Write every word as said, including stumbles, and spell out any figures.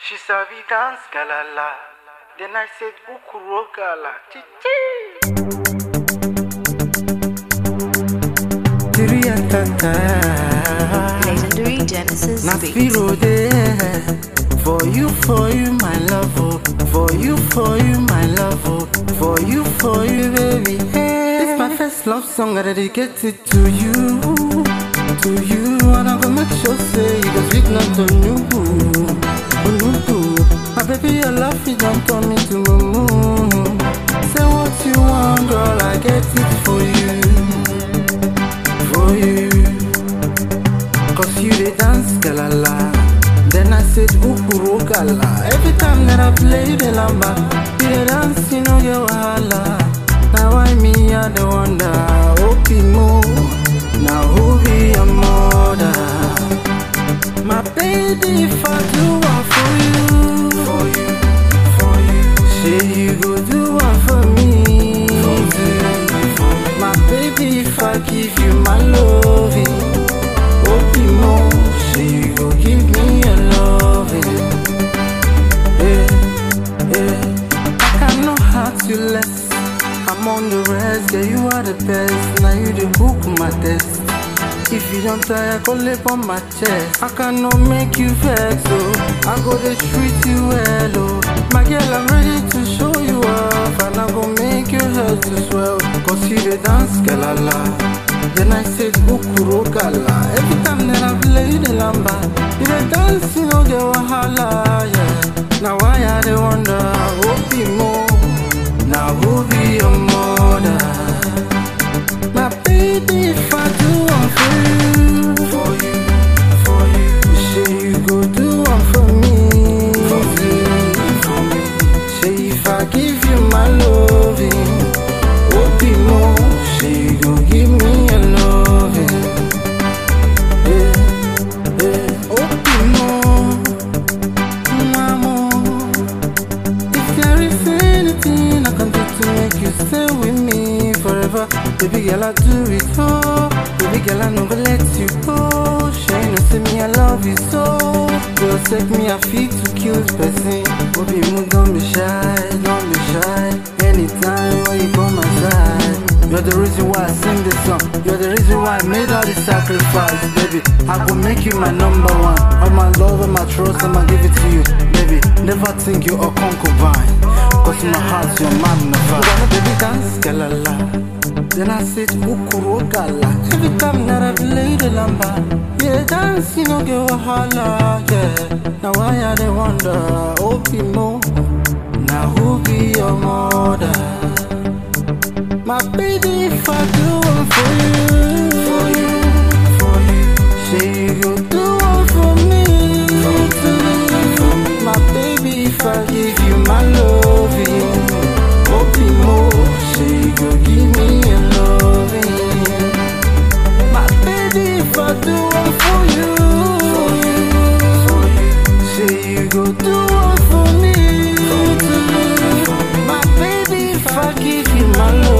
She sabi dance galala. Then I said ukuro gala. Chichi. Legendary Genesis Beats. For you, for you, my love, oh. For you, for you, my love, oh. For you, for you, baby. Hey. It's my first love song, I dedicate it to you, to you. And I'm gonna make sure say you go sweet not to you, oh no. My baby, your love is don't turn me to mumu. Say what you want, girl, I get it for you, for you. Cause you they dance, galala. Then I said, ukuro gala. Every time that I play the lamba, you the dance, you know your wahala. Now I me, I the wonder. Opimo, now who be your mother? My baby, if I do one for you, for you, for you, say you go do one for me, for you, for me. My baby, if I give you my loving, Opimo, say you go give me your loving. Yeah, yeah. I got no heart to less. I'm on the rest, yeah, you are the best. Now you the hook my test. If you don't try, I go lip on my chest. I cannot make you vex, oh. I go to treat you well, oh. My girl, I'm ready to show you off. And I go make your head to swell. Cause you the dance, galala. Then I said, ukuro gala. Every time that I play the lamba, you the dance, you know, get wahala, yeah. Now why I they wonder, who be more? Now who be your mother? My baby, if I do one for you, for you, for you, say you go do one for me, for me, for me. Say if I give you my loving, what be more? Say you go give me your loving, yeah, yeah. What be more, mama? If there is anything I can do to make you stay with me forever, baby girl, I do it all. Baby girl, I never let you go. Shine, say me, I love you so. Girl, take me, I feel to kill this person. Baby, move, don't be shy, don't be shy. Anytime when you come my side, you're the reason why I sing this song. You're the reason why I made all this sacrifice, baby. I go make you my number one. All my love and my trust, I'ma give it to you, baby. Never think you are concubine. Cause in my heart, you're magnified. Wanna baby dance, galala. Then I said, ukuro gala. Every time that I play the lamba, yeah, dance, you know, get wahala, yeah. Now why I they wonder, Opimo, now who be your mother? My baby, if I do one for you, for you, for you, say you go do one for me, for me, for me. My baby, if I give you my loving, Opimo, say you go give me your loving. My baby, if I do one for you, for you, for you, say you go do one for me, for me. My baby, if I give you my love.